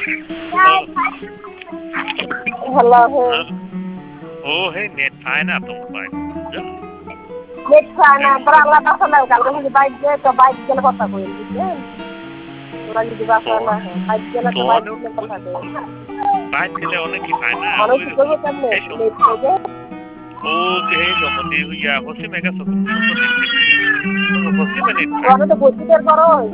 ভালো है ओ है नेट पाए ना तुम पाए नेट खाना पर अल्लाह का सलाह कर मुझे बाइक दे तो बाइक के लिए पता कोई नहीं তোরা যদি বাসা না হয় বাইক গেলে তো বাইক तो দিলে কথা কই बात दिले होने की पाए ना অনেক কিছু করবো কেমনে নেট থেকে ओ हे जमती हुई या होसी मेगा सुकुम सुकुम होसी में नेट पाए ওখানে তো বসিটার বড়